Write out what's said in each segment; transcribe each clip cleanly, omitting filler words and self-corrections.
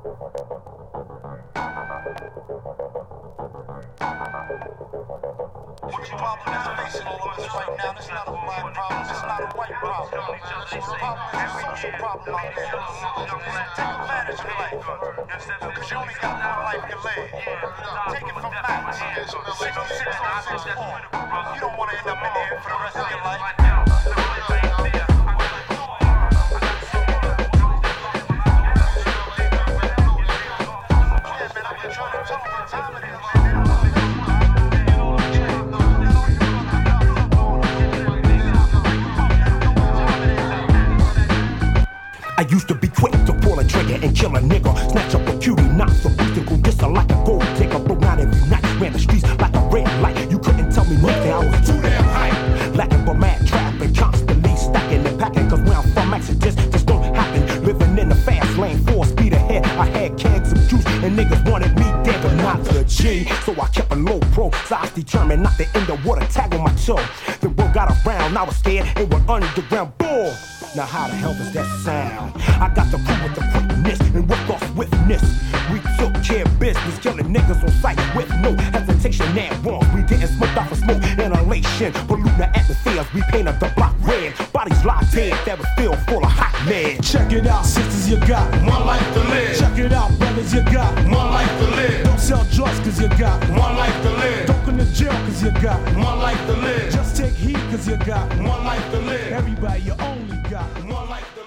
What you problem is facing all of us right now, this is not a black problem, this is not a white problem. This problem is a social problem out there. Take advantage of life, because you only got one life to live. Take it from Max, 66 You don't want to end up in here for the rest of your life. I used to be quick to pull a trigger and kill a nigga. Snatch up a cutie, knock the beast and go just like a gold digger. Broke out every night, ran the streets like a red light. You couldn't tell me nothing, I was too damn hype. Lacking for mad trapping, constantly stacking and packing. Cause where I'm from, accidents just don't happen. Living in the fast lane, 4 speed ahead. I had kegs of juice and niggas wanted me dead, but not the G. So I kept a low pro, so I was determined not to end up with a tag on my toe. The word got around, I was scared, it went underground, boom. Now how the hell does that sound? I got the crew with the quickness and work off swiftness. We took care of business, killing niggas on sight with no hesitation and wrong. We didn't smoke off of smoke inhalation, polluting the atmospheres. We painted the block red, bodies locked dead, that was filled full of hot lead. Check it out, sisters, you got one life to live. Check it out, brothers, you got one life to live. Don't sell drugs cause you got one life to live. Don't go to jail cause you got one life to live. Just take heed cause you got one life to live. Everybody, you only got one life to live.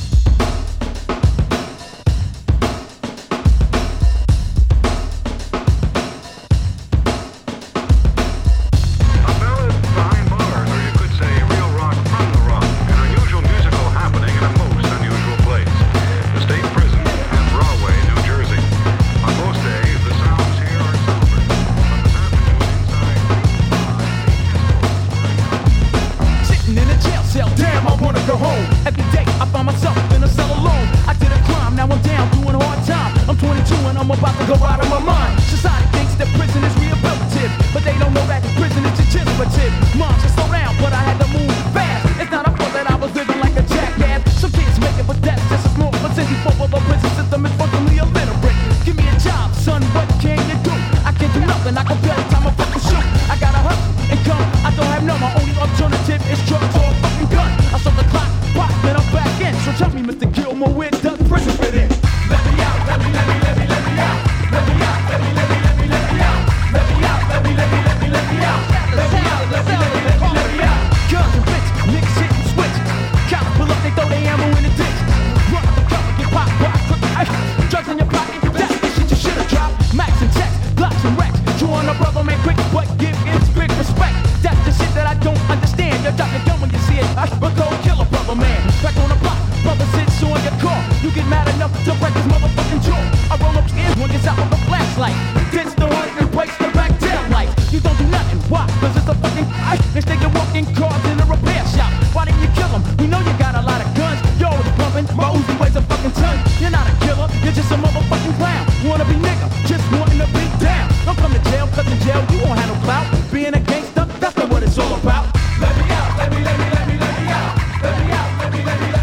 Damn, I wanna go home. Every day I find myself in a cell alone. I did a crime, now I'm down doing hard time. I'm 22 and I'm about to go out of my mind. Society thinks that prison is rehabilitative, but they don't know that prison is degenerative. Mom said slow down, but I had to move fast. It's not a fault that I was living like a jackass. Some kids make it, but that's just a small percentage. For the prison system is functionally illiterate. Give me a job, son, what can you do? I can't do nothing, I can barely time a fucking shoot. I gotta hustle and come, I don't have no, my only alternative is drugs or a fucking gun. I saw the clock pop, then I'm back in. So tell me, Mr. Gilmore, where does prison fit in? Let me out, let me out, let me out. Let me out, let me out, let me out. Let me out, let me out, let me out. Let me out, let me out. Guns and bitch, niggas hit and switch. Cops pull up, they throw their ammo in the ditch. Run up the cover, get popped, drugs in your pocket, that's the shit you should've dropped. Max and checks, blocks and wrecks. You on a brother man quick, but give it strict respect. That's the shit that I don't understand. You're dropping gun when you see it, but go kill a brother man. Back on the block, brother sits on your car. You get mad enough to break his motherfucking jaw. I roll up scared, one gets out with a flashlight. Ditch the hood and breaks the back tail lights. You don't do nothing, why? Cause it's a fucking ice. Instead you're walking cars in a repair shop. Why didn't you kill him? We know you got a lot of guns. Yo, it's pumping, my Uzi weighs a fucking ton. You're not a killer, you're just a motherfucking clown. Wanna be nigga, just wanting to be down. Don't come to jail, cause in jail you won't have no clout. Being a gangster, that's not what it's all about. Let me out, let me out. Let me out, let me out. Let me out, let me out. Let me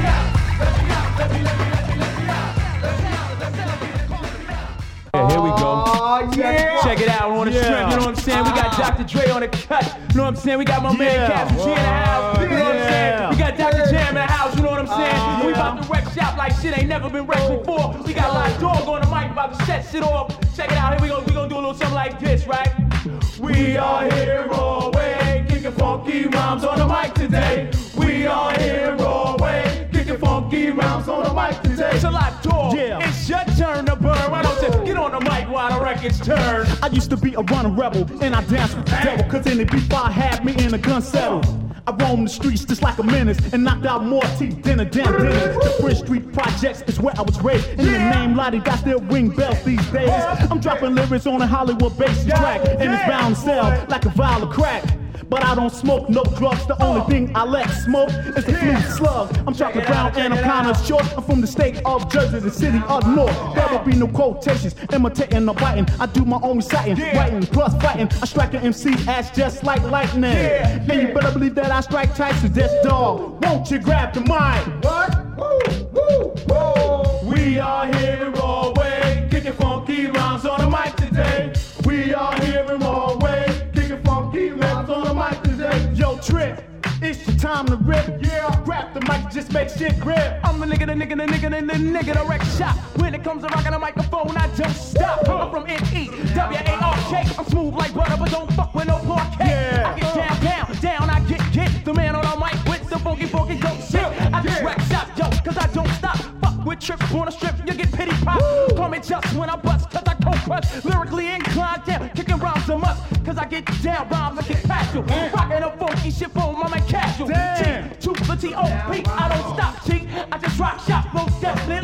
out, let me out. Yeah, here we go. Yeah. Check it out, we're on the strength, you know what I'm saying? We got Dr. Dre on the cut, you know what I'm saying? We got my man Captain G in the house, you know what I'm saying? We got Dr. Jam in the house, you know what I'm saying? And we about to wreck shop like shit ain't never been wrecked before. We got a lot of dog on the mic about to set shit off. Check it out, here we go, we gonna do a little something like this, right? We are here Broadway, kicking funky rhymes on the mic today. We are here Broadway, kicking funky rhymes on the mic today. It's a lot, dog. Yeah. It's your turn to burn. Why don't you get on the mic while the record's turn? I used to be a running rebel, and I danced with the devil, cause in the B5 had me in a gun settle. I roamed the streets just like a menace and knocked out more teeth than a damn dentist. The Prince Street Projects is where I was raised, and the name Lottie got still ring bells these days. I'm dropping lyrics on a Hollywood bass track, and it's bound to sell like a vial of crack. But I don't smoke no drugs, the only thing I let smoke is the flu slug. I'm chocolate brown and I'm kinda short. I'm from the state of Jersey, the city of North. There will be no quotations, imitating or biting. I do my own reciting, writing plus fighting. I strike an MC ass just like lightning. And you better believe that I strike tight to this dog. Won't you grab the mic? What? We are here all time to rip. Yeah, rap the mic, just make shit grip. I'm the nigga, the wreck shop. When it comes to rocking a microphone, I don't stop. I'm from N-E-W-A-R-K. I'm smooth like butter, but don't fuck with no parquet. Yeah. I get down, I get the man on the mic with the funky dope shit. I just wreck shop, yo, cause I don't stop. Fuck with trip, on a strip, you get pity pop. Call me just when I bust, cause I cold crush. Lyrically inclined, down, kicking rhymes a must. Cause I get down, rhymes I get casual. Rockin' a funky shit for my man casual. T to the T-O-P, I don't stop, T. I just rock shop, most definitely